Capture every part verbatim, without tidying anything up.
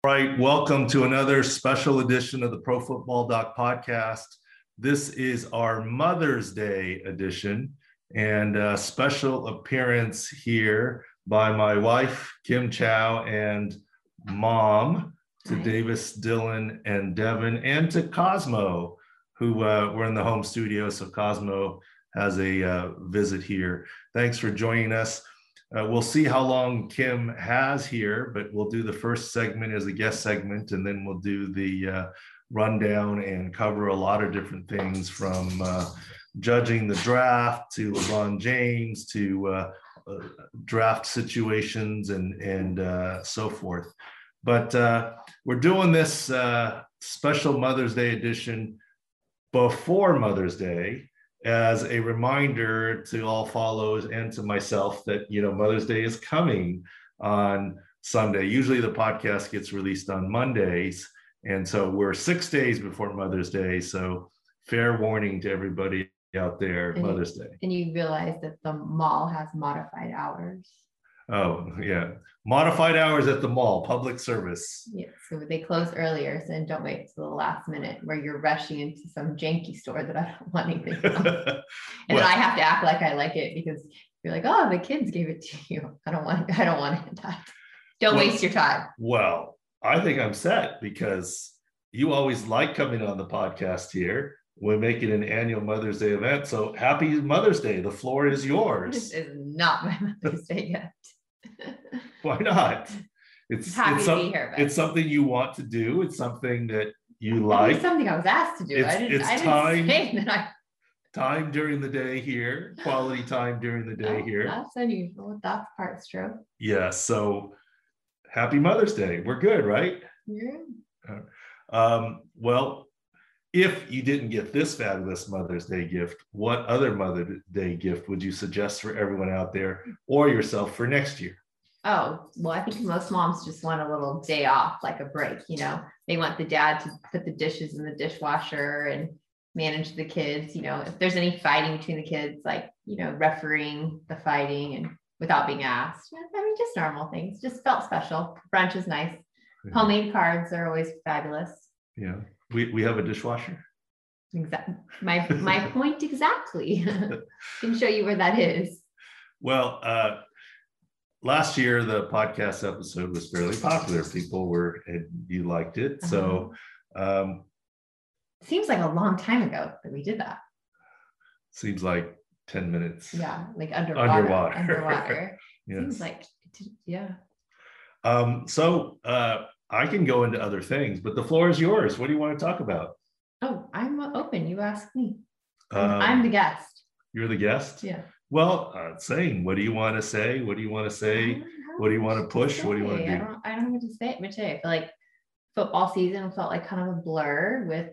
right, welcome to another special edition of the Pro Football Doc podcast. This is our Mother's Day edition and a special appearance here by my wife, Kim Chow, and mom to Hi. Davis, Dylan, and Devin, and to Cosmo, who uh, we're in the home studio. So Cosmo has a uh, visit here. Thanks for joining us. Uh, we'll see how long Kim has here, but we'll do the first segment as a guest segment, and then we'll do the uh, rundown and cover a lot of different things from uh, judging the draft to LeBron James to uh, uh, draft situations and, and uh, so forth. But uh, we're doing this uh, special Mother's Day edition before Mother's Day, as a reminder to all followers and to myself that, you know, Mother's Day is coming on Sunday. Usually the podcast gets released on Mondays. And so we're six days before Mother's Day. So fair warning to everybody out there, and Mother's you, Day. And you realize that the mall has modified hours. Oh, yeah. Modified hours at the mall, public service. Yeah, so they close earlier, so don't wait till the last minute where you're rushing into some janky store that I don't want anything from. And Well, I have to act like I like it because you're like, oh, the kids gave it to you. I don't want I don't want it. Don't Well- waste your time. Well, I think I'm set because you always like coming on the podcast here. We're making an annual Mother's Day event. So happy Mother's Day. The floor is This yours. is not my Mother's Day yet. Why not? It's Happy it's, to some- be here, but it's something you want to do. It's something that you it was like. something I was asked to do. It's- I didn't, it's I didn't time. say that I Time during the day here, quality time during the day oh, here. That's unusual. That part's true. Yeah. So happy Mother's Day. We're good, right? Yeah. Um, well, if you didn't get this fabulous Mother's Day gift, what other Mother's Day gift would you suggest for everyone out there or yourself for next year? Oh, well, I think most moms just want a little day off, like a break, you know, they want the dad to put the dishes in the dishwasher and manage the kids, you know, if there's any fighting between the kids, like, you know, refereeing the fighting and without being asked. I mean, just normal things, just felt special. Brunch is nice. Homemade cards are always fabulous. Yeah. We, we have a dishwasher. Exactly. My, my point exactly. Can show you where that is. Well, uh, last year, the podcast episode was fairly popular. People were, and you liked it. So, um, Seems like a long time ago that we did that. seems like ten minutes. Yeah, like underwater. Underwater. Underwater. Yes. Seems like, yeah. Um, so uh, I can go into other things, but the floor is yours. What do you want to talk about? Oh, I'm open. You ask me. Um, I'm the guest. You're the guest? Yeah. Well, uh, saying, what do you want to say? What do you want to I say? don't know What do you want to what push? What do you want to say. I do? don't, I don't know what to say. Much I feel like football season felt like kind of a blur with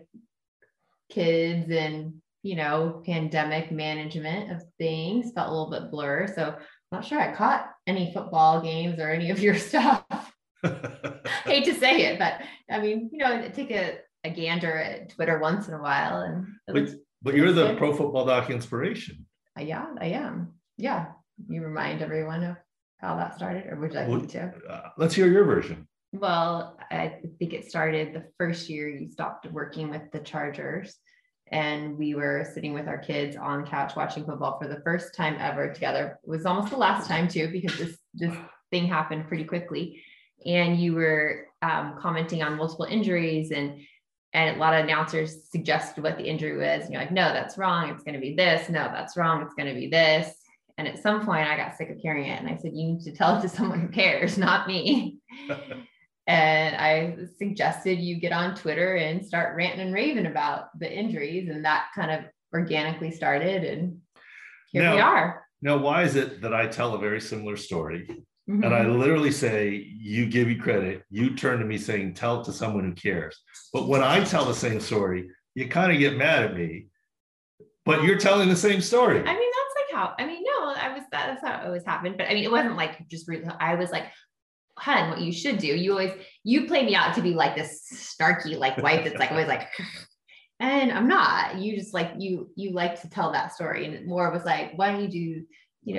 kids and, you know, pandemic management of things felt a little bit blur. So I'm not sure I caught any football games or any of your stuff. Hate to say it, but I mean, you know, take a, a gander at Twitter once in a while. And it But, looks, but you're the good. Pro Football Doc inspiration. uh, yeah, I am. Yeah. You remind everyone of how that started, or would you like Well, me to? Uh, let's hear your version. Well, I think it started the first year you stopped working with the Chargers, and we were sitting with our kids on the couch watching football for the first time ever together. It was almost the last time too, because this this thing happened pretty quickly. And you were um, commenting on multiple injuries, and and a lot of announcers suggested what the injury was. And you're like, no, that's wrong. It's going to be this. No, that's wrong. It's going to be this. And at some point I got sick of hearing it. And I said, you need to tell it to someone who cares, not me. And I suggested you get on Twitter and start ranting and raving about the injuries. And that kind of organically started. And here Now- we are. Now, why is it that I tell a very similar story? Mhm. And I literally say, you give me credit, you turn to me saying, tell it to someone who cares. But when I tell the same story, you kind of get mad at me, but you're telling the same story. I mean, that's like how, I mean, no, I was, that's how it always happened. But I mean, it wasn't like just, re- I was like, hun, what you should do, you always, you play me out to be like this snarky, like wife that's like always like, and I'm not, you just like, you, you like to tell that story. And more was like, why don't you do, you know,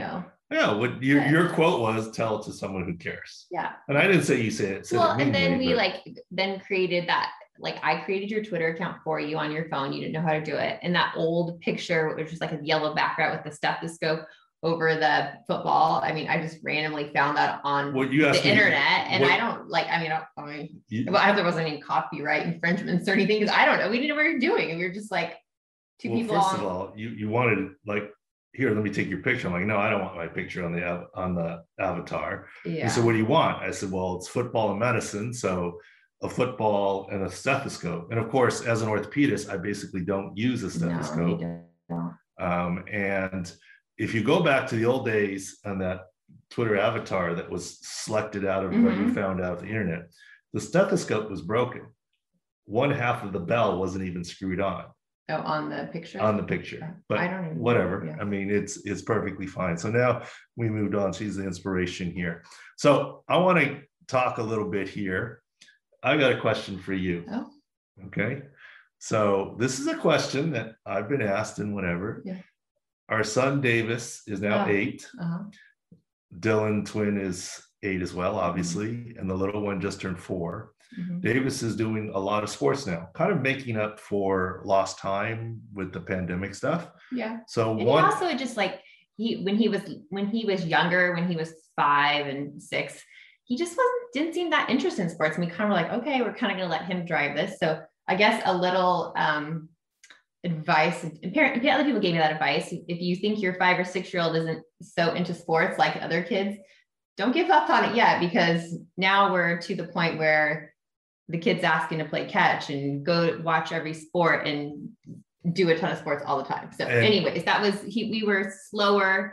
Yeah, what your, But- your quote was, tell it to someone who cares. Yeah. And I didn't say you said it. Said Well, it and then meanly, we but- like then created that, like I created your Twitter account for you on your phone. You didn't know how to do it. And that old picture, which was like a yellow background with the stethoscope over the football. I mean, I just randomly found that on What you asked the me, internet. And what- I don't like, I mean, I, I mean, you- well, I hope there wasn't any copyright infringements or anything, because I don't know. We didn't know what we were doing. And we were just like two well, people. first on, of all, you you wanted like, here, let me take your picture. I'm like, no, I don't want my picture on the av- on the avatar. yeah. He said, what do you want? I said, well, it's football and medicine. So a football and a stethoscope. And of course, as an orthopedist, I basically don't use a No, stethoscope. you don't. Um, and if you go back to the old days on that Twitter avatar that was selected out of what you Mhm. found out the internet, the stethoscope was broken. One half of the bell wasn't even screwed on Oh, on the picture. on the picture, I but don't even know, whatever. yeah. I mean, it's it's perfectly fine. So now we moved on. She's the inspiration here. So I want to talk a little bit here. I got a question for you. Oh. Okay. So this is a question that I've been asked and whatever. Yeah. Our son Davis is now Oh. eight. Uh-huh. Dylan twin is eight as well, obviously, and the little one just turned four. Mhm. Davis is doing a lot of sports now, kind of making up for lost time with the pandemic stuff. Yeah. So And one, he also just like he when he was when he was younger, when he was five and six, he just wasn't didn't seem that interested in sports. And we kind of were like, okay, we're kind of gonna let him drive this. So I guess a little um advice, and parent other people gave me that advice. If you think your five or six year old isn't so into sports like other kids, don't give up on it yet, because now we're to the point where the kid's asking to play catch and go watch every sport and do a ton of sports all the time. So And- anyways, that was, he, we were slower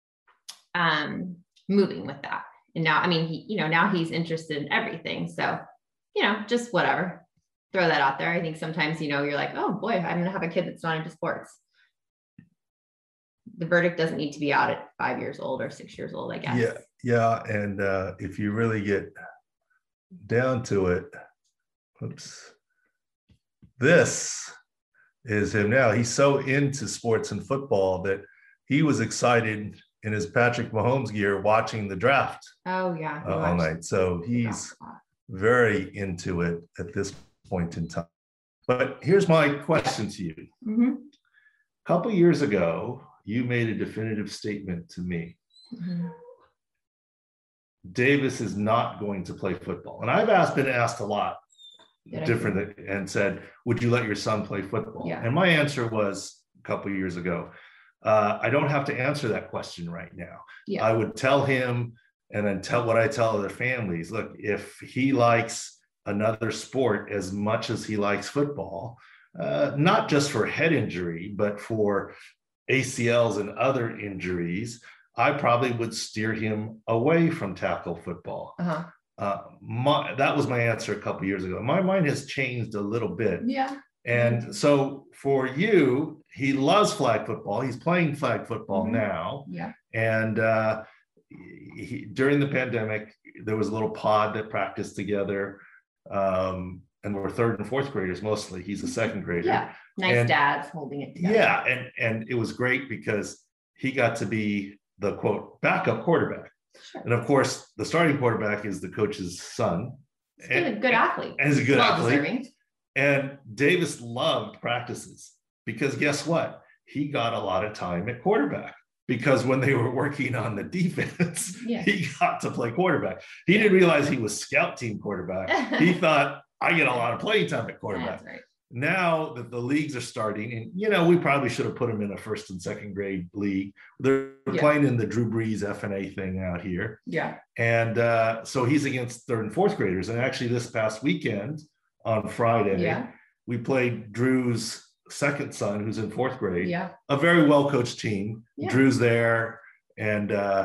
um, moving with that. And now, I mean, he, you know, now he's interested in everything. So, you know, just whatever, throw that out there. I think sometimes, you know, you're like, oh boy, I'm going to have a kid that's not into sports. The verdict doesn't need to be out at five years old or six years old, I guess. yeah, yeah. And uh, if you really get down to it, oops, this is him now. He's so into sports and football that he was excited in his Patrick Mahomes gear watching the draft Oh yeah. uh, all night. So he's very into it at this point in time. But here's my question to you. Mm-hmm. A couple years ago, you made a definitive statement to me. Mm-hmm. Davis is not going to play football. And I've asked, been asked a lot Did I different and said, would you let your son play football? Yeah. And my answer was a couple of years ago, uh, I don't have to answer that question right now. Yeah. I would tell him, and then tell what I tell other families, look, if he likes another sport as much as he likes football, uh, not just for head injury, but for A C Ls and other injuries, I probably would steer him away from tackle football. Uh-huh. Uh, my, that was my answer a couple years ago. My mind has changed a little bit. Yeah. And so for you, he loves flag football. He's playing flag football Mhm. now. Yeah. And uh, he, during the pandemic, there was a little pod that practiced together. Um, and we're third and fourth graders mostly. He's a second grader. Yeah. Nice And- dads holding it together. Yeah. And, and it was great because he got to be the quote backup quarterback. Sure. And of course, the starting quarterback is the coach's son. He's a good athlete. And he's a good Well athlete. deserving. And Davis loved practices because guess what? He got a lot of time at quarterback because when they were working on the defense, Yeah. he got to play quarterback. He didn't realize he was scout team quarterback. He thought, I get a lot of playing time at quarterback. That's right. Now that the leagues are starting, and you know, we probably should have put him in a first and second grade league. They're Yeah. playing in the Drew Brees F N A thing out here. Yeah. And uh, so he's against third and fourth graders. And actually, this past weekend on Friday, Yeah. we played Drew's second son, who's in fourth grade. Yeah. A very well coached team. Yeah. Drew's there, and uh,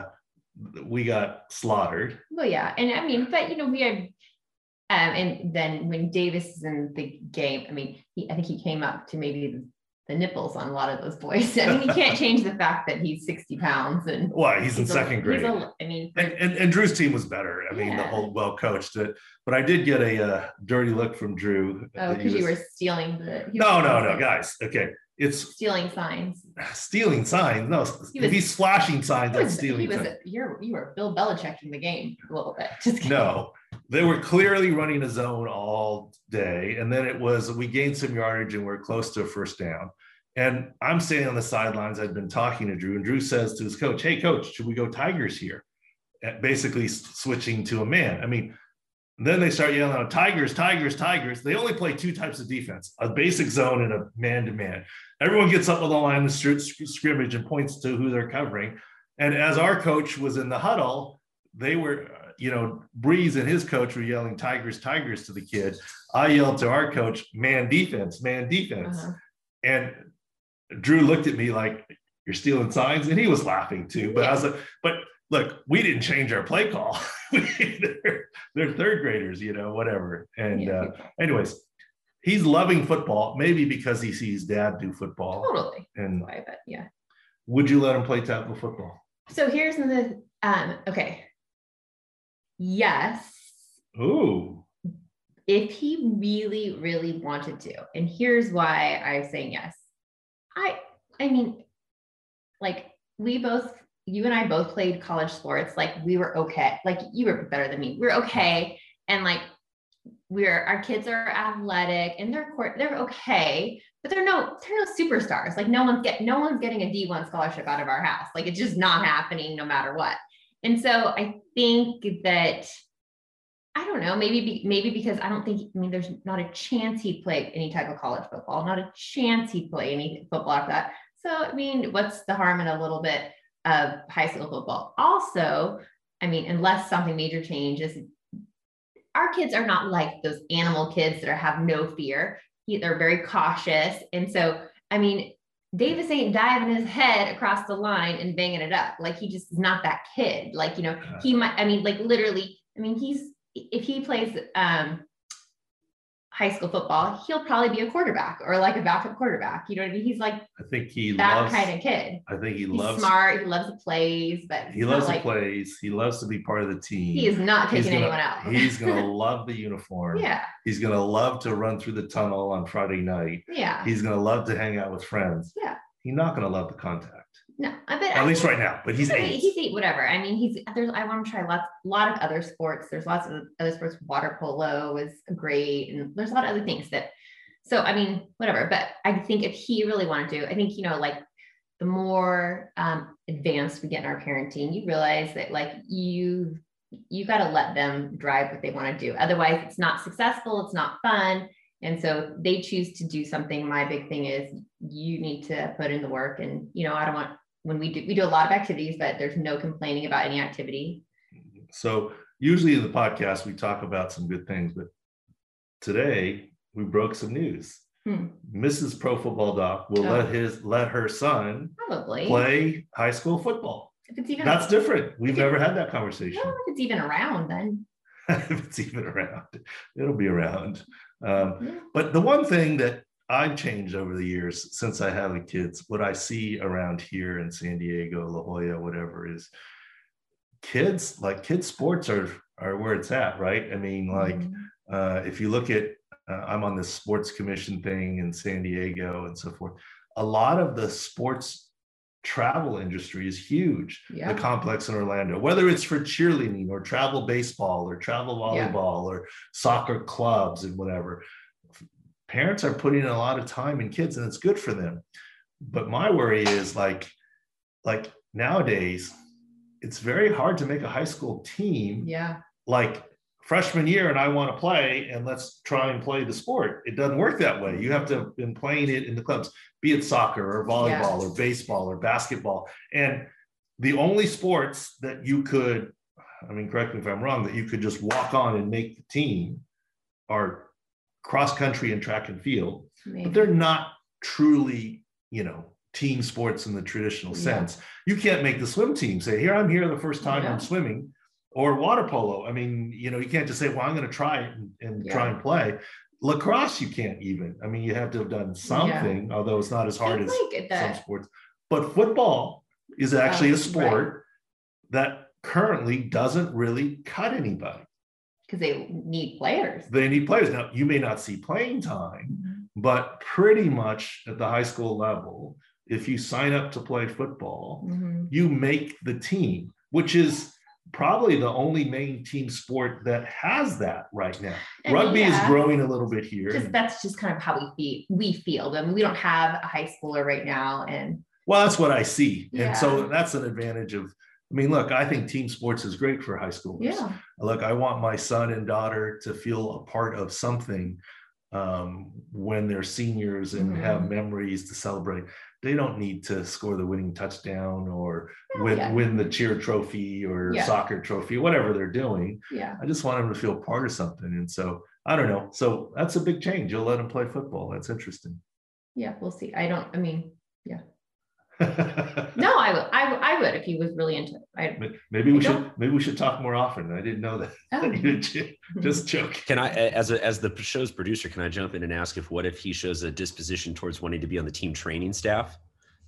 we got slaughtered. Well, yeah. And I mean, but you know, we had um, and then when Davis is in the game, I mean, he I think he came up to maybe the, the nipples on a lot of those boys. I mean, you can't change the fact that he's sixty pounds and Well, he's, in a- second grade. he's a- I mean, And, and, and Drew's team was better. I mean, the Yeah. whole well coached it. But I did get a uh, dirty look from Drew. oh, He because you was- were stealing the. he No, was- no, no, guys. Okay. it's stealing signs. Stealing signs. No, He if was- he's flashing signs, He that's was, stealing he was signs. you're you were Bill Belichicking the game a little bit. Just kidding. No, they were clearly running a zone all day. And then it was, we gained some yardage and we're close to a first down. And I'm standing on the sidelines. I'd been talking to Drew, and Drew says to his coach, "Hey, coach, should we go Tigers here?" Basically switching to a man. I mean, then they start yelling out, "Tigers, Tigers, Tigers." They only play two types of defense, a basic zone and a man-to-man. Everyone gets up on the line of the scrimmage and points to who they're covering. And as our coach was in the huddle, they were, you know, Breeze and his coach were yelling "Tigers, Tigers" to the kid. I yelled to our coach, "Man defense, man defense." Uh-huh. And Drew looked at me like, "You're stealing signs?" And he was laughing too. But yeah. I was like, but look, we didn't change our play call. they're, they're third graders, you know, whatever. And yeah. uh, anyways, he's loving football, maybe because he sees dad do football. Totally. And I bet, yeah. Would you let him play tackle football? So here's the, um, okay. Yes. Ooh. If he really, really wanted to. And here's why I'm saying yes. I, I mean, like we both, you and I both played college sports. Like we were okay. Like you were better than me. We're okay. And like we're, our kids are athletic and they're, they're okay, but they're no, they're no superstars. Like no one's get, no one's getting a D one scholarship out of our house. Like it's just not happening no matter what. And so I think that, I don't know, maybe, be, maybe because I don't think, I mean, there's not a chance he'd play any type of college football, not a chance he'd play any football after that. So, I mean, what's the harm in a little bit of high school football? Also, I mean, unless something major changes, our kids are not like those animal kids that are, have no fear. He, they're very cautious. And so, I mean, Davis ain't diving his head across the line and banging it up. Like he just is not that kid. Like, you know, he might, I mean, like literally, I mean, he's, if he plays um, high school football, he'll probably be a quarterback or like a backup quarterback. You know what I mean? He's like, I think he that loves, kind of kid. I think he he's loves smart. He loves the plays, but he loves the like, plays. He loves to be part of the team. He is not taking gonna, anyone out. He's going to love the uniform. Yeah. He's going to love to run through the tunnel on Friday night. Yeah. He's going to love to hang out with friends. Yeah. He's not going to love the contact. No, I bet at I least right now, but he's eight. He's eight, whatever. I mean, he's there's. I want to try lots, a lot of other sports. There's lots of other sports. Water polo is great, and there's a lot of other things that. So I mean, whatever. But I think if he really wanted to, I think you know, like the more um, advanced we get in our parenting, you realize that like you you got to let them drive what they want to do. Otherwise, it's not successful. It's not fun. And so they choose to do something. My big thing is you need to put in the work. And, you know, I don't want, when we do, we do a lot of activities, but there's no complaining about any activity. So usually in the podcast, we talk about some good things, but today we broke some news. Hmm. Missus Pro Football Doc will oh. let his, let her son probably play high school football. If it's even, That's different. We've never had that conversation. Well, if it's even around then. If it's even around, it'll be around. Um, yeah. But the one thing that I've changed over the years since I have the kids, what I see around here in San Diego, La Jolla, whatever, is kids, like kids sports are, are where it's at, right? I mean, like mm-hmm. uh, if you look at, uh, I'm on the sports commission thing in San Diego and so forth. A lot of the sports travel industry is huge. Yeah. The complex in Orlando, whether it's for cheerleading or travel baseball or travel volleyball yeah. or soccer clubs and whatever. Parents are putting a lot of time in kids and it's good for them. But my worry is like, like nowadays, it's very hard to make a high school team. Yeah. Like freshman year and I want to play and let's try and play the sport. It doesn't work that way. You have to have been playing it in the clubs, be it soccer or volleyball yeah. or baseball or basketball. And the only sports that you could, I mean, correct me if I'm wrong, that you could just walk on and make the team are cross country and track and field, Maybe. But they're not truly, you know, team sports in the traditional sense. Yeah. You can't make the swim team say, here, I'm here the first time yeah. I'm swimming. Or water polo. I mean, you know, you can't just say, well, I'm going to try it and, and yeah. try and play. Lacrosse, you can't even. I mean, you have to have done something, yeah. although it's not as hard as like some sports. But football is actually um, a sport right. that currently doesn't really cut anybody. Because they need players. They need players. Now, you may not see playing time, mm-hmm. but pretty much at the high school level, if you sign up to play football, mm-hmm. you make the team, which is probably the only main team sport that has that right now. I mean, Rugby yeah. is growing a little bit here. Just, that's just kind of how we feel. We feel. I mean, we don't have a high schooler right now, and well, that's what I see, yeah. and so that's an advantage of. I mean, look, I think team sports is great for high schoolers. Yeah. Look, I want my son and daughter to feel a part of something um, when they're seniors and mm-hmm. have memories to celebrate. They don't need to score the winning touchdown or oh, win, yeah. win the cheer trophy or yeah. soccer trophy, whatever they're doing. Yeah. I just want them to feel part of something. And so, I don't know. So that's a big change. You'll let them play football. That's interesting. Yeah, we'll see. I don't, I mean, yeah. No, I would, I, I would if he was really into it. I, maybe we I should don't. maybe we should talk more often. I didn't know that. Oh. Just joking. Can I, as a, as the show's producer, can I jump in and ask if what if he shows a disposition towards wanting to be on the team training staff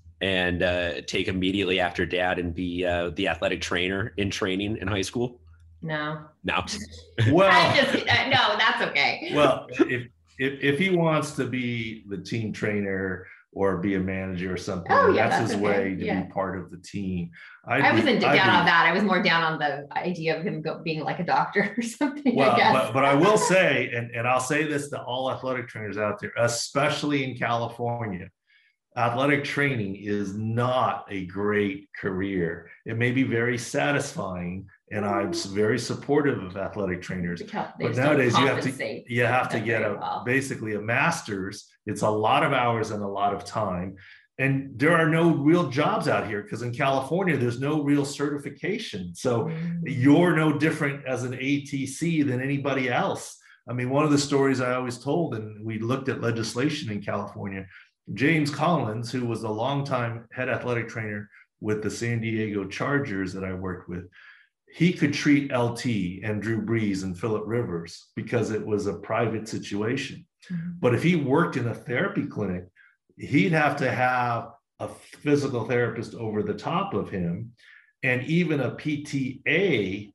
and uh, take immediately after dad and be uh, the athletic trainer in training in high school? No. No. Well, I just, uh, no, that's okay. Well, if if if he wants to be the team trainer or be a manager or something. Oh, yeah, that's, that's his okay. way to yeah. be part of the team. I'd I wasn't be, down be, on that. I was more down on the idea of him go, being like a doctor or something. Well, I guess. But, but I will say, and, and I'll say this to all athletic trainers out there, especially in California, athletic training is not a great career. It may be very satisfying, and I'm very supportive of athletic trainers. But nowadays you have to you have to get a well. basically a master's. It's a lot of hours and a lot of time. And there are no real jobs out here because in California, there's no real certification. So mm. you're no different as an A T C than anybody else. I mean, one of the stories I always told, and we looked at legislation in California, James Collins, who was a longtime head athletic trainer with the San Diego Chargers that I worked with, he could treat L T and Drew Brees and Phillip Rivers because it was a private situation. Mm-hmm. But if he worked in a therapy clinic, he'd have to have a physical therapist over the top of him, and even a P T A,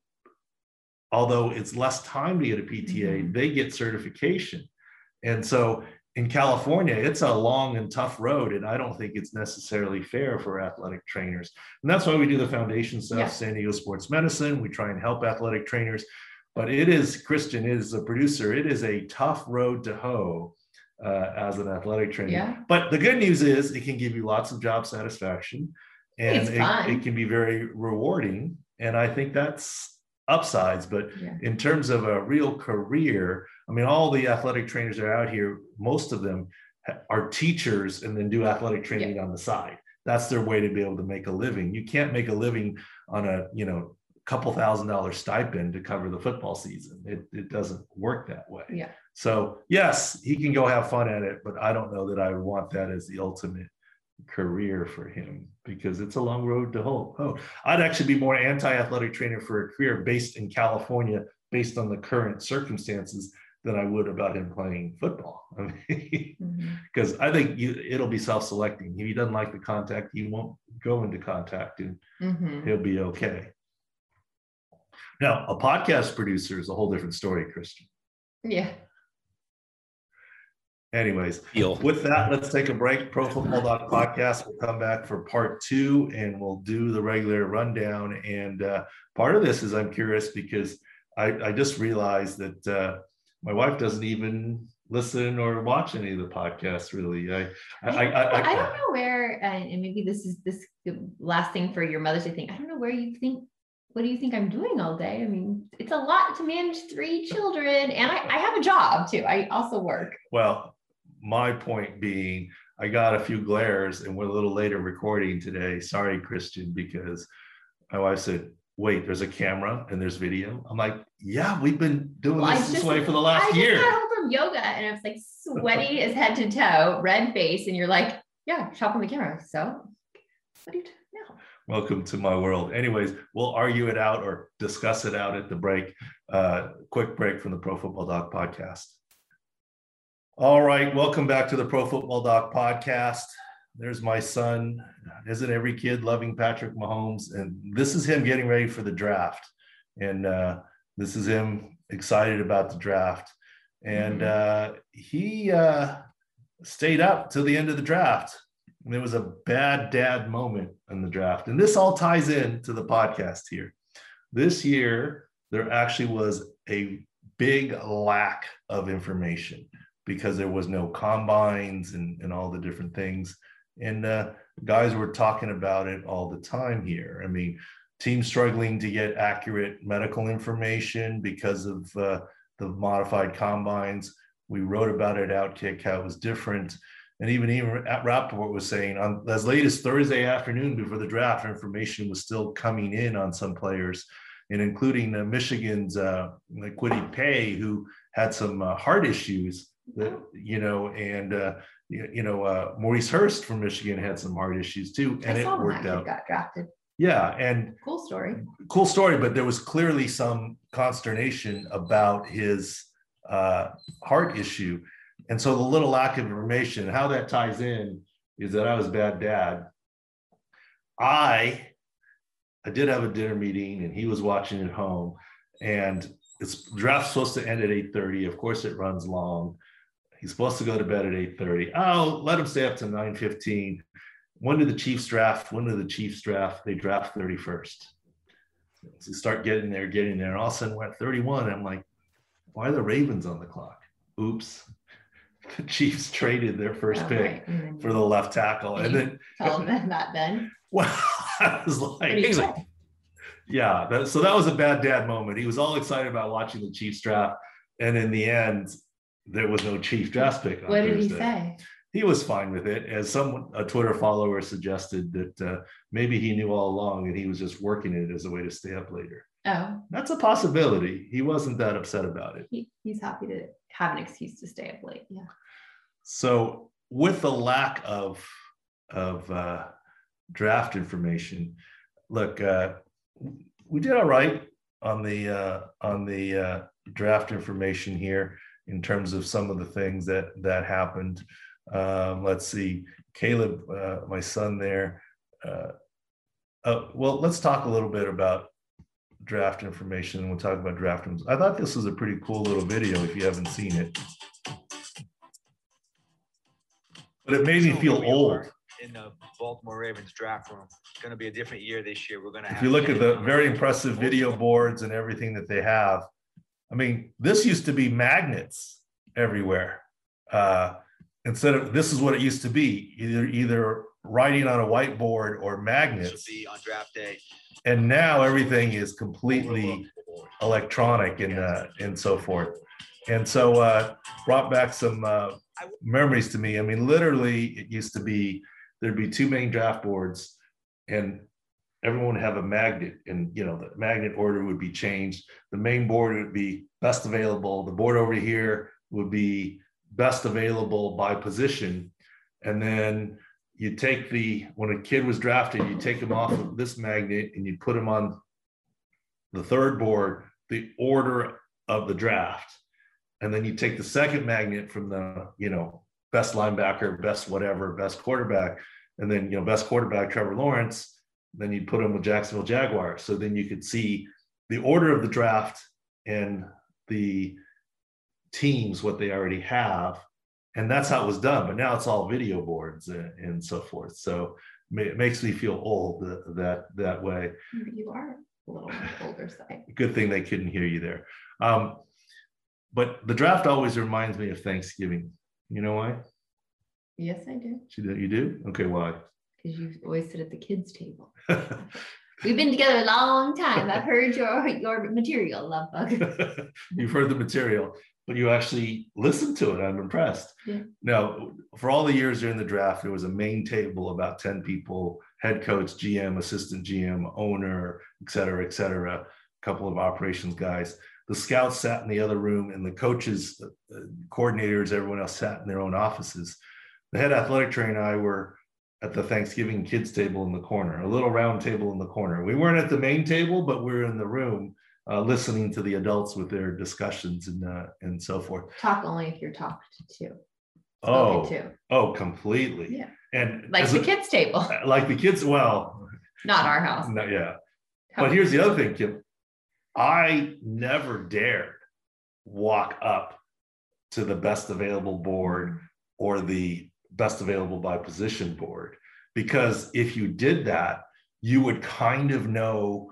although it's less time to get a P T A, mm-hmm. they get certification. And so in California, it's a long and tough road, and I don't think it's necessarily fair for athletic trainers. And that's why we do the foundation stuff, yeah. San Diego Sports Medicine. We try and help athletic trainers. But it is, Christian is a producer, it is a tough road to hoe uh, as an athletic trainer. Yeah. But the good news is it can give you lots of job satisfaction, and it, it can be very rewarding. And I think that's upsides. But yeah. in terms of a real career, I mean, all the athletic trainers that are out here, most of them are teachers and then do athletic training yeah. on the side. That's their way to be able to make a living. You can't make a living on a, you know, couple thousand dollar stipend to cover the football season. It, it doesn't work that way. Yeah. So yes, he can go have fun at it, but I don't know that I would want that as the ultimate career for him because it's a long road to hoe. Oh, I'd actually be more anti-athletic trainer for a career based in California, based on the current circumstances, than I would about him playing football. I mean, because mm-hmm. I think you, it'll be self-selecting. If he doesn't like the contact, he won't go into contact, and mm-hmm. he'll be okay. Now, a podcast producer is a whole different story, Christian. Yeah. Anyways, Deal. With that, let's take a break. Pro Football Doc Podcast. We'll come back for part two, and we'll do the regular rundown. And uh, part of this is I'm curious because I, I just realized that uh, my wife doesn't even listen or watch any of the podcasts, really. I I, I, I, I don't know where, uh, and maybe this is this the last thing for your Mother's Day thing. I don't know where you think, what do you think I'm doing all day? I mean, it's a lot to manage three children, and I, I have a job too. I also work. Well, my point being, I got a few glares, and we're a little later recording today. Sorry, Christian, because my wife said, wait, there's a camera and there's video. I'm like, yeah, we've been doing well, this this way for the last I year. I just got home from yoga, and I was like sweaty as head to toe, red face, and you're like, yeah, shop on the camera. So what do you do now? Welcome to my world. Anyways, we'll argue it out or discuss it out at the break. Uh, quick break from the Pro Football Doc Podcast. All right, welcome back to the Pro Football Doc Podcast. There's my son. Isn't every kid loving Patrick Mahomes? And this is him getting ready for the draft. And uh, this is him excited about the draft. And uh, he uh, stayed up till the end of the draft. And there was a bad dad moment in the draft. And this all ties in to the podcast here. This year, there actually was a big lack of information because there was no combines and, and all the different things. And uh, guys were talking about it all the time here. I mean, teams struggling to get accurate medical information because of uh, the modified combines. We wrote about it at Outkick, how it was different. And even, even at Rappaport was saying on as late as Thursday afternoon before the draft, information was still coming in on some players, and including uh, Michigan's uh, Kwity Paye, who had some uh, heart issues, that, you know, and, uh, you, you know, uh, Maurice Hurst from Michigan had some heart issues too. And I saw it when worked that kid out. got drafted. Yeah. And Cool story. cool story, but there was clearly some consternation about his uh, heart issue. And so the little lack of information, how that ties in is that I was a bad dad. I, I did have a dinner meeting and he was watching at home, and it's draft's supposed to end at eight thirty. Of course it runs long. He's supposed to go to bed at eight thirty. Oh, let him stay up to nine fifteen. When did the Chiefs draft? When did the Chiefs draft? They draft thirty-first. So start getting there, getting there. And all of a sudden we're at thirty-one. I'm like, why are the Ravens on the clock? Oops. The Chiefs traded their first Oh, pick right. for the left tackle. And then, Tell them that then. well, I was What do like, you say? yeah, that, so that was a bad dad moment. He was all excited about watching the Chiefs draft. And in the end, there was no Chief draft pick on What did he Thursday. say? He was fine with it. As some a Twitter follower suggested that uh, maybe he knew all along and he was just working it as a way to stay up later. Oh, That's a possibility. He wasn't that upset about it. he, he's happy to have an excuse to stay up late. Yeah. So with the lack of, of uh, draft information, look, uh, we did all right on the, uh, on the uh, draft information here in terms of some of the things that, that happened. Um, let's see, Caleb, uh, my son there. Uh, uh, well, let's talk a little bit about draft information, and we'll talk about draft rooms. I thought this was a pretty cool little video if you haven't seen it. But it made me So feel we old. are in the Baltimore Ravens draft room. It's going to be a different year this year. We're going to have If you look at the very impressive video boards and everything that they have, I mean, this used to be magnets everywhere. Uh, instead of, this is what it used to be, either either writing on a whiteboard or This magnets. will be on draft day. And now everything is completely electronic and uh, and so forth. And so uh, brought back some uh, memories to me. I mean, literally, it used to be there'd be two main draft boards, and everyone would have a magnet, and you know the magnet order would be changed. The main board would be best available. The board over here would be best available by position, and then you take the when a kid was drafted, you take him off of this magnet and you put him on the third board, the order of the draft. And then you take the second magnet from the, you know, best linebacker, best whatever, best quarterback, and then, you know, best quarterback, Trevor Lawrence, then you put him with Jacksonville Jaguars. So then you could see the order of the draft and the teams, what they already have. And that's how it was done. But now it's all video boards and, and so forth. So it makes me feel old that, that way. You are a little on the older side. Good thing they couldn't hear you there. Um, But the draft always reminds me of Thanksgiving. You know why? Yes, I do. You do? Okay, why? Because you always sit at the kids' table. We've been together a long time. I've heard your your material, love bug. You've heard the material, but you actually listened to it. I'm impressed. Yeah. Now, for all the years during the draft, there was a main table, about ten people, head coach, G M, assistant G M, owner, et cetera, et cetera, a couple of operations guys. The scouts sat in the other room, and the coaches, uh, coordinators, everyone else sat in their own offices. The head athletic trainer and I were at the Thanksgiving kids table in the corner, a little round table in the corner. We weren't at the main table, but we were in the room uh, listening to the adults with their discussions and uh, and so forth. Talk only if you're talked to. Oh, to. oh, completely. Yeah. And Like as the a- kids' table, like the kids, well, not our house. no, yeah. But here's the other thing, Kim. I never dared walk up to the best available board or the best available by position board. Because if you did that, you would kind of know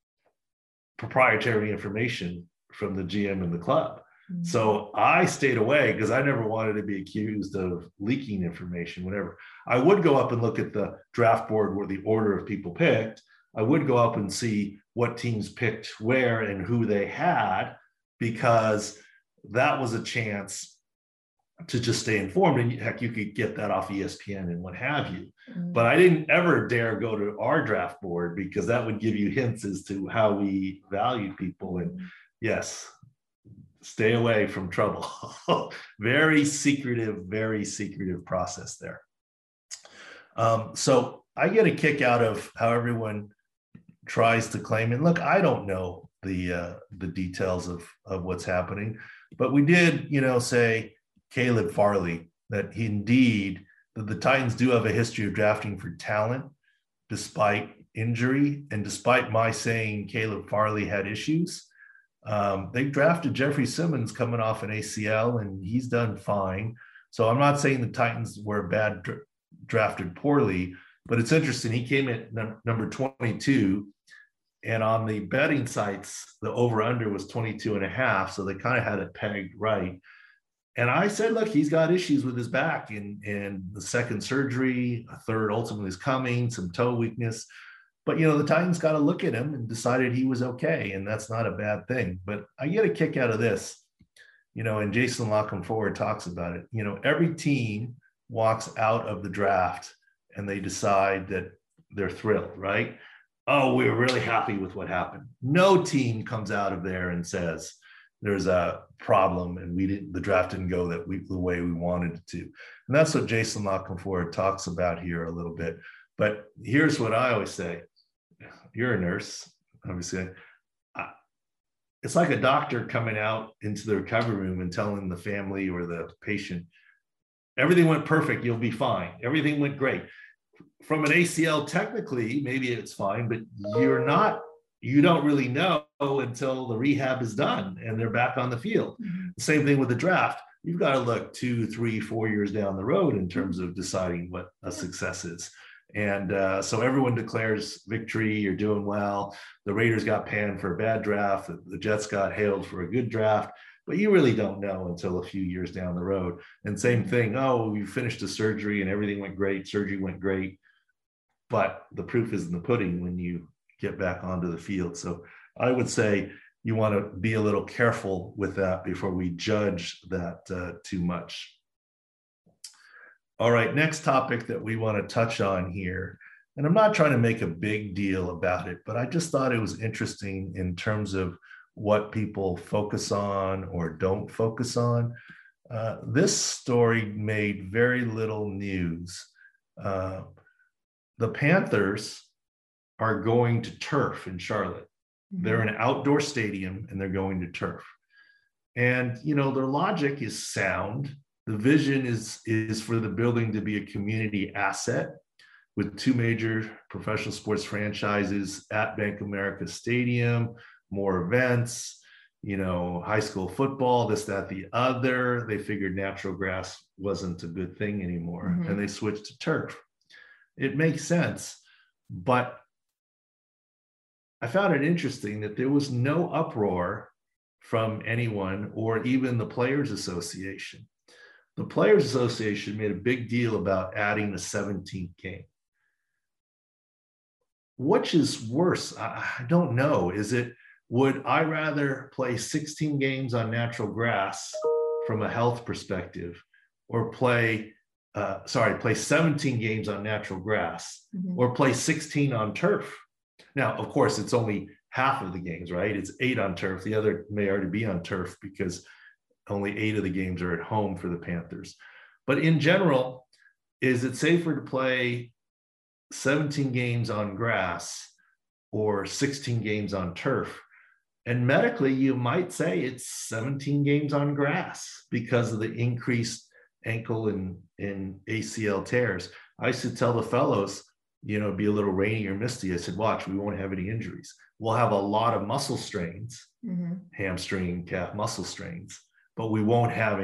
proprietary information from the G M and the club. Mm-hmm. So I stayed away because I never wanted to be accused of leaking information, whatever. I would go up and look at the draft board where the order of people picked. I would go up and see what teams picked where and who they had, because that was a chance to just stay informed. And heck, you could get that off E S P N and what have you. Mm-hmm. But I didn't ever dare go to our draft board, because that would give you hints as to how we value people. And yes, stay away from trouble. Very secretive, very secretive process there. Um, so I get a kick out of how everyone tries to claim it. Look, I don't know the uh, the details of, of what's happening, but we did, you know, say Caleb Farley, that he indeed, that the Titans do have a history of drafting for talent despite injury. And despite my saying Caleb Farley had issues, um, they drafted Jeffrey Simmons coming off an A C L, and he's done fine. So I'm not saying the Titans were bad, dra- drafted poorly, but it's interesting. He came at num- number twenty-two, and on the betting sites, the over-under was twenty-two and a half. So they kind of had it pegged right. And I said, look, he's got issues with his back, and, and the second surgery, a third ultimately is coming, some toe weakness. But, you know, the Titans got to look at him and decided he was okay. And that's not a bad thing. But I get a kick out of this, you know, and Jason La Canfora talks about it. You know, every team walks out of the draft and they decide that they're thrilled, right? Oh, we're really happy with what happened. No team comes out of there and says, there's a problem and we didn't, the draft didn't go that we, the way we wanted it to. And that's what Jason La Canfora talks about here a little bit. But here's what I always say. You're a nurse, obviously. I, it's like a doctor coming out into the recovery room and telling the family or the patient, everything went perfect, you'll be fine. Everything went great. From an A C L, technically, maybe it's fine, but you're not, you don't really know until the rehab is done and they're back on the field. Mm-hmm. Same thing with the draft. You've got to look two, three, four years down the road in terms of deciding what a success is. And uh, so everyone declares victory, you're doing well. The Raiders got panned for a bad draft. The Jets got hailed for a good draft, but you really don't know until a few years down the road. And same thing, oh, you finished the surgery and everything went great. Surgery went great, but the proof is in the pudding when you get back onto the field. So I would say you want to be a little careful with that before we judge that uh, too much. All right, next topic that we want to touch on here, and I'm not trying to make a big deal about it, but I just thought it was interesting in terms of what people focus on or don't focus on. Uh, this story made very little news. Uh, the Panthers are going to turf in Charlotte. Mm-hmm. They're an outdoor stadium and they're going to turf. And, you know, their logic is sound. The vision is, is for the building to be a community asset with two major professional sports franchises at Bank of America Stadium, more events, you know, high school football, this, that, the other. They figured natural grass wasn't a good thing anymore, mm-hmm. and they switched to turf. It makes sense, but I found it interesting that there was no uproar from anyone or even the Players Association. The Players Association made a big deal about adding a seventeenth game. Which is worse? I don't know. Is it, would I rather play sixteen games on natural grass from a health perspective, or play, uh, sorry, play seventeen games on natural grass, mm-hmm. or play sixteen on turf? Now, of course, it's only half of the games, right? It's eight on turf. The other may already be on turf because only eight of the games are at home for the Panthers. But in general, is it safer to play seventeen games on grass or sixteen games on turf? And medically, you might say it's seventeen games on grass because of the increased ankle and, and A C L tears. I used to tell the fellows, you know, it'd be a little rainy or misty. I said, watch, we won't have any injuries. We'll have a lot of muscle strains, mm-hmm. hamstring, calf muscle strains, but we won't have any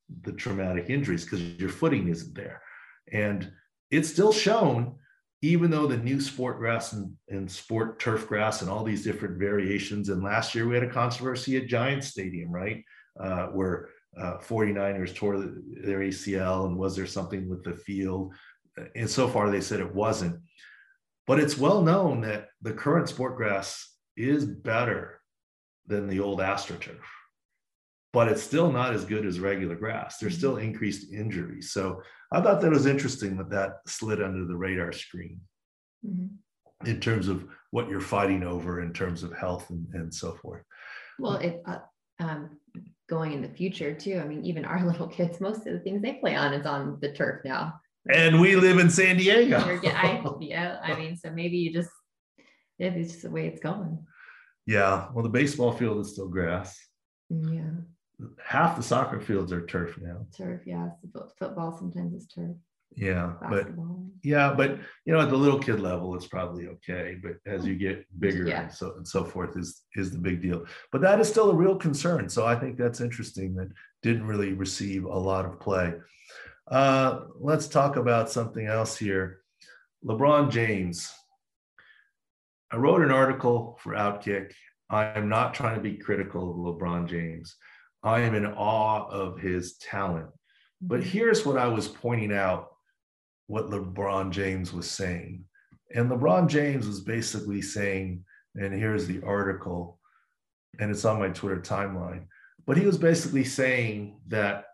the traumatic injuries because your footing isn't there. And it's still shown, even though the new sport grass and, and sport turf grass and all these different variations. And last year we had a controversy at Giants Stadium, right? Uh, where uh, forty-niners tore their A C L, and was there something with the field? And so far they said it wasn't. But it's well known that the current sport grass is better than the old AstroTurf, but it's still not as good as regular grass. There's still increased injuries. So I thought that was interesting that that slid under the radar screen mm-hmm. in terms of what you're fighting over in terms of health and, and so forth. Well, it, uh, um, going in the future too. I mean, even our little kids, most of the things they play on is on the turf now. And we live in San Diego. I, yeah, I mean, so maybe you just, it's just the way it's going. Yeah, well, the baseball field is still grass. Yeah. Half the soccer fields are turf now. Turf, yeah. Football sometimes is turf. Yeah, Basketball. but yeah, but you know, at the little kid level, it's probably okay. But as you get bigger yeah. and so and so forth, is is the big deal. But that is still a real concern. So I think that's interesting. That didn't really receive a lot of play. Uh, let's talk about something else here. LeBron James. I wrote an article for Outkick. I am not trying to be critical of LeBron James. I am in awe of his talent. But here's what I was pointing out, what LeBron James was saying. And LeBron James was basically saying, and here's the article, and it's on my Twitter timeline, but he was basically saying that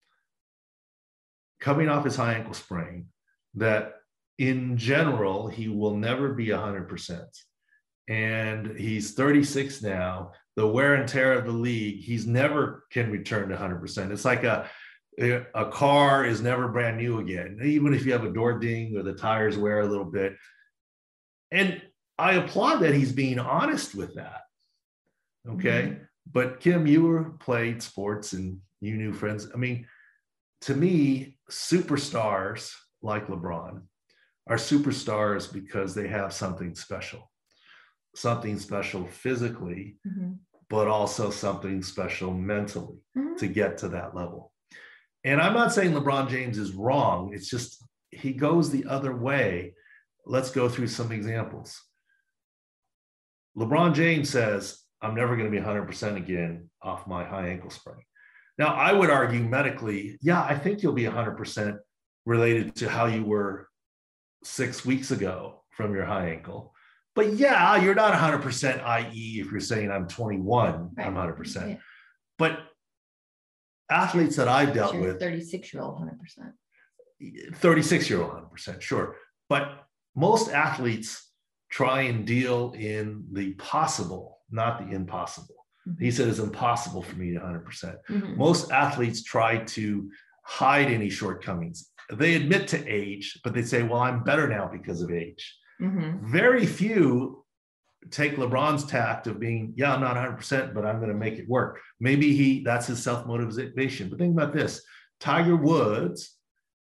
coming off his high ankle sprain, that in general, he will never be one hundred percent. And he's thirty-six now. The wear and tear of the league, he's never can return to one hundred percent. It's like a, a car is never brand new again, even if you have a door ding or the tires wear a little bit. And I applaud that he's being honest with that. Okay. Mm-hmm. But Kim, you were played sports and you knew friends. I mean, to me, superstars like LeBron are superstars because they have something special, something special physically, mm-hmm. but also something special mentally mm-hmm. to get to that level. And I'm not saying LeBron James is wrong. It's just he goes the other way. Let's go through some examples. LeBron James says, I'm never going to be one hundred percent again off my high ankle sprain. Now, I would argue medically, yeah, I think you'll be one hundred percent related to how you were six weeks ago from your high ankle. But yeah, you're not one hundred percent, that is if you're saying I'm twenty-one, right. I'm one hundred percent. Yeah. But athletes that I've dealt with. thirty-six-year-old one hundred percent. thirty-six-year-old one hundred percent, sure. But most athletes try and deal in the possible, not the impossible. Mm-hmm. He said it's impossible for me to one hundred percent. Mm-hmm. Most athletes try to hide any shortcomings. They admit to age, but they say, well, I'm better now because of age. Mm-hmm. Very few take LeBron's tact of being, yeah, I'm not one hundred percent, but I'm going to make it work. Maybe he, that's his self-motivation. But think about this. Tiger Woods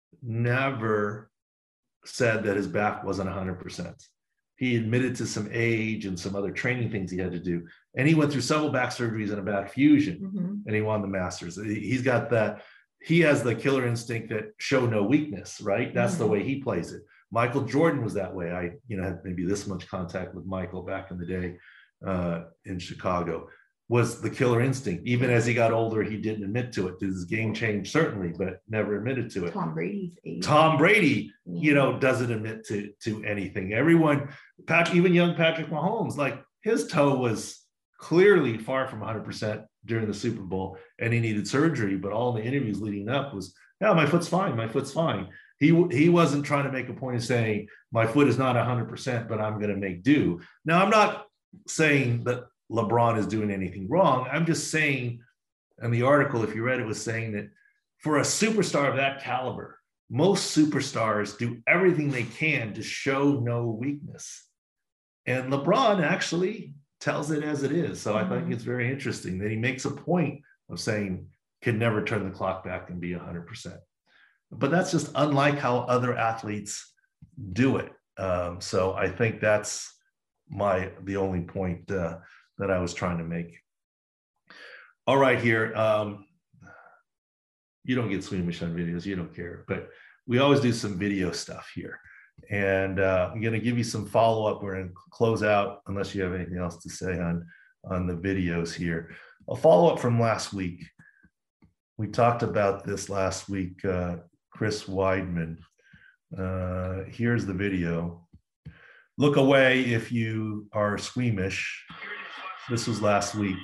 never said that his back wasn't one hundred percent. He admitted to some age and some other training things he had to do. And he went through several back surgeries and a back fusion, mm-hmm. and he won the Masters. He's got that, he has the killer instinct that show no weakness, right? That's mm-hmm. the way he plays it. Michael Jordan was that way. I, you know, had maybe this much contact with Michael back in the day uh, in Chicago, was the killer instinct. Even as he got older, he didn't admit to it. His game changed, certainly, but never admitted to it. Tom Brady's age. Tom Brady, you know, doesn't admit to, to anything. Everyone, Pat, even young Patrick Mahomes, like his toe was clearly far from one hundred percent during the Super Bowl, and he needed surgery, but all the interviews leading up was, yeah, my foot's fine, my foot's fine. He, he wasn't trying to make a point of saying, my foot is not one hundred percent, but I'm going to make do. Now, I'm not saying that LeBron is doing anything wrong. I'm just saying, and the article, if you read it, was saying that for a superstar of that caliber, most superstars do everything they can to show no weakness. And LeBron actually tells it as it is. So I think it's very interesting that he makes a point of saying, can never turn the clock back and be one hundred percent. But that's just unlike how other athletes do it. Um, so I think that's my the only point uh, that I was trying to make. All right, here. Um, you don't get squeamish on videos, you don't care, but we always do some video stuff here. And uh, I'm going to give you some follow-up. We're going to close out unless you have anything else to say on, on the videos here. A follow-up from last week. We talked about this last week, uh, Chris Weidman. Uh, here's the video. Look away if you are squeamish. This was last week.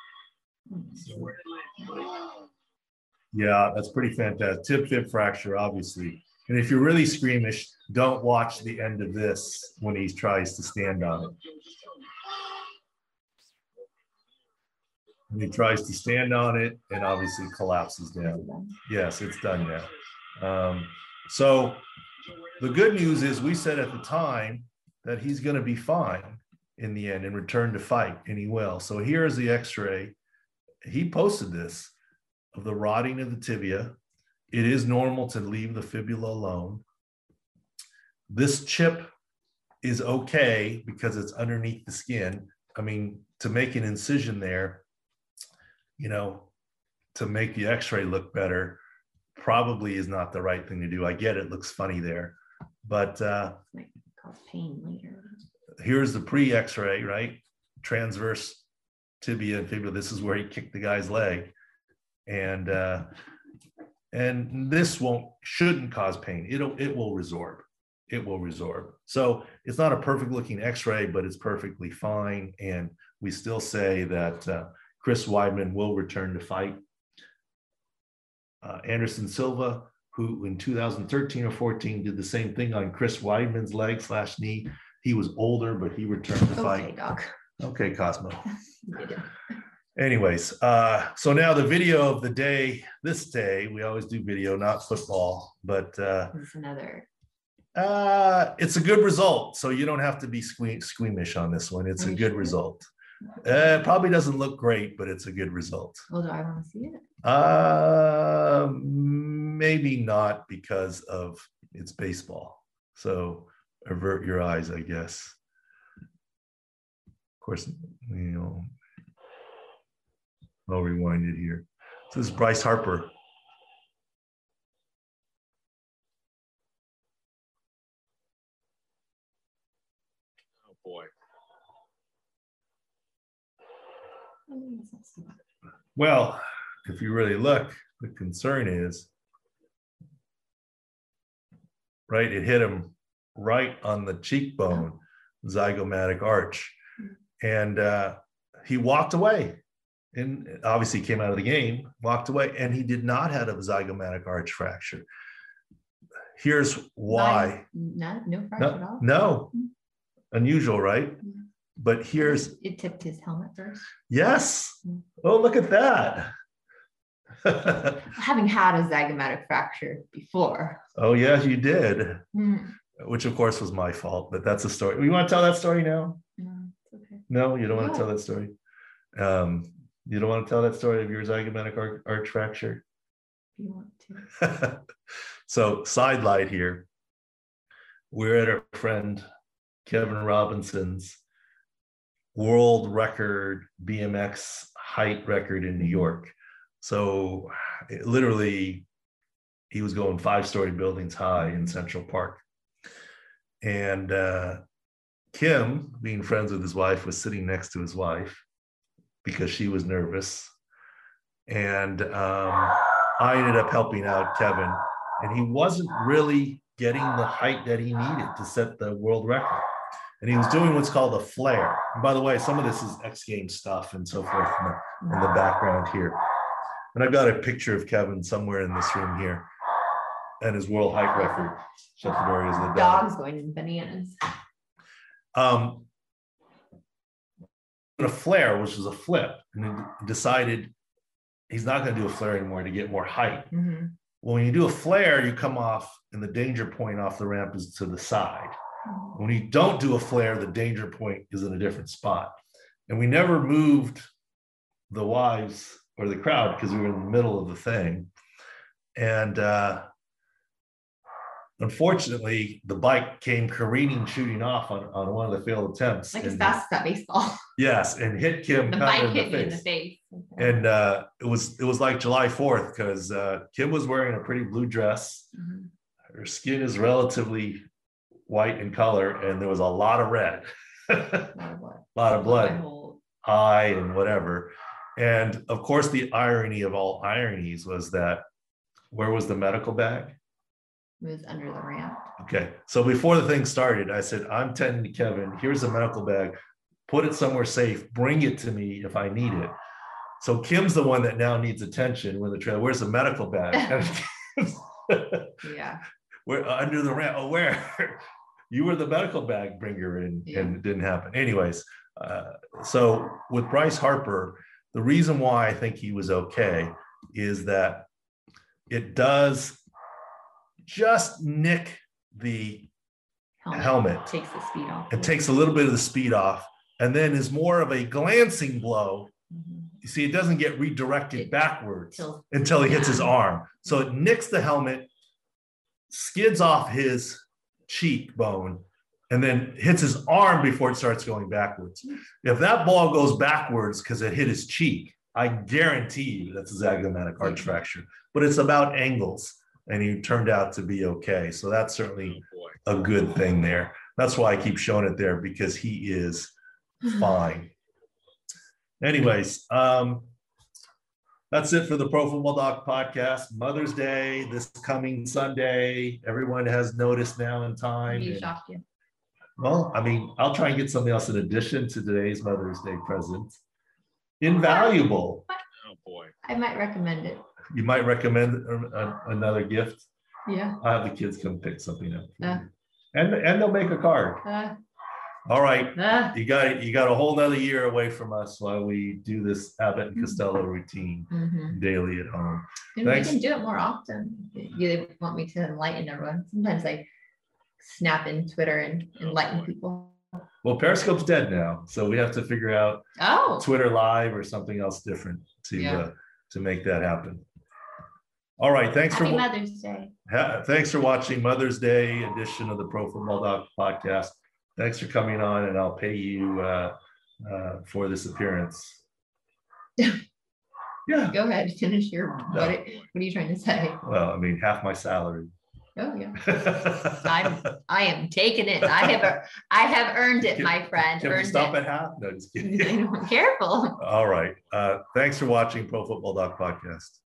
Yeah, that's pretty fantastic. Tib-fib fracture, obviously. And if you're really squeamish, don't watch the end of this when he tries to stand on it. And he tries to stand on it and obviously collapses down. Yes, it's done now. Um, so the good news is we said at the time that he's going to be fine in the end and return to fight, and he will. So here is the x-ray. He posted this of the rotting of the tibia. It is normal to leave the fibula alone. This chip is okay because it's underneath the skin. I mean, to make an incision there, you know, to make the x-ray look better, probably is not the right thing to do. I get it, looks funny there, but uh, might cause pain later. Here's the pre-x-ray, right? Transverse tibia and fibula. This is where he kicked the guy's leg. And uh, and this won't, shouldn't cause pain. It'll, it will resorb. It will resorb. So it's not a perfect looking x-ray, but it's perfectly fine. And we still say that uh, Chris Weidman will return to fight. Uh, Anderson Silva, who in two thousand thirteen or fourteen did the same thing on Chris Weidman's leg slash knee. He was older, but he returned to fight. Okay, dog. Okay, Cosmo. Anyways, uh, so now the video of the day, this day, we always do video, not football, but uh, This is another. uh, it's a good result. So you don't have to be sque squeamish on this one. It's Are a you good sure? result. Uh, it probably doesn't look great, but it's a good result. Well, do I want to see it? Uh, maybe not because of it's baseball. So avert your eyes, I guess. Of course, you know, I'll rewind it here. So this is Bryce Harper. Oh, boy. Well, if you really look, the concern is, right, it hit him right on the cheekbone, zygomatic arch. And uh, he walked away. And obviously came out of the game, walked away, and he did not have a zygomatic arch fracture. Here's why. Not, no fracture No, at all? no, unusual, right? But here's, It tipped his helmet first. yes. Oh, look at that. Having had a zygomatic fracture before. Oh, yes, you did. Hmm. Which of course was my fault, but that's a story. You want to tell that story now? No, it's okay. No, you don't want to No. tell that story. Um, you don't want to tell that story of your zygomatic arch, arch fracture? If you want to. So side light here. We're at our friend Kevin Robinson's world record B M X height record in New York. So it literally, he was going five-story buildings high in Central Park. And uh, Kim, being friends with his wife, was sitting next to his wife because she was nervous. And um, I ended up helping out Kevin, and he wasn't really getting the height that he needed to set the world record. And he was doing what's called a flare. And by the way, some of this is X Games stuff and so forth in the, in the background here. And I've got a picture of Kevin somewhere in this room here and his world height record. Shut the door, is the dog. Dog's going bananas. Um, a flare, which was a flip, and he decided he's not going to do a flare anymore to get more height. Mm-hmm. Well, when you do a flare, you come off, and the danger point off the ramp is to the side. When you don't do a flare, the danger point is in a different spot. And we never moved the wives or the crowd because we were in the middle of the thing. And uh, unfortunately, the bike came careening, shooting off on, on one of the failed attempts. Like as and- fast as that baseball. Yes, and hit Kim The kind bike of in hit the me in the face. face. And uh, it was it was like July fourth because uh, Kim was wearing a pretty blue dress. Mhm. Her skin is relatively white in color, and there was a lot of red, a Lot of blood. lot of My blood, whole- eye, and whatever. And of course, the irony of all ironies was that where was the medical bag? It was under the ramp. Okay, so before the thing started, I said, I'm telling to Kevin, here's a medical bag, put it somewhere safe, bring it to me if I need it. So Kim's the one that now needs attention when the trailer, where's the medical bag? Yeah. We're under the ramp. Oh, where? You were the medical bag bringer and, Yeah. and it didn't happen. Anyways, uh, so with Bryce Harper, the reason why I think he was okay is that it does just nick the helmet. Takes the speed off. It takes a little bit of the speed off and then is more of a glancing blow. Mhm. You see, it doesn't get redirected It- backwards Till- until he hits his Yeah. arm. So it nicks the helmet, skids off his cheekbone, and then hits his arm before it starts going backwards. If that ball goes backwards because it hit his cheek, I guarantee you that's a zygomatic arch fracture. But it's about angles, and he turned out to be okay. So that's certainly a good thing there. That's why I keep showing it there, because he is fine. Anyways, um, that's it for the Pro Football Doc podcast. Mother's Day this coming Sunday. Everyone has noticed now in time. You And- shocked you. well, I mean, I'll try and get something else in addition to today's Mother's Day present. Invaluable. Oh, boy. I might recommend it. You might recommend a- a- another gift. Yeah. I'll have the kids come pick something up. for Uh. you. And, and they'll make a card. Uh, All right. uh, You got you got a whole nother year away from us while we do this Abbott and Costello routine mhm. daily at home. And we Thanks. can do it more often. You want me to enlighten everyone. Sometimes I snap in Twitter and enlighten people. Well, Periscope's dead now, so we have to figure out Oh, Twitter Live or something else different to Yeah. uh, to make that happen. All right, thanks happy for Mother's Day. ha- thanks for watching Mother's Day edition of the Pro Football Doc podcast. Thanks for coming on, and I'll pay you uh, uh, for this appearance. Yeah, Go ahead, finish your, No. what, it- what are you trying to say? well, I mean, half my salary. Oh, yeah. I'm, I am taking it. I have, ear- I have earned it, Can- my friend. Can we Earned stop it. at half? No, just kidding. Careful. All right. Uh, thanks for watching Pro Football Doc podcast.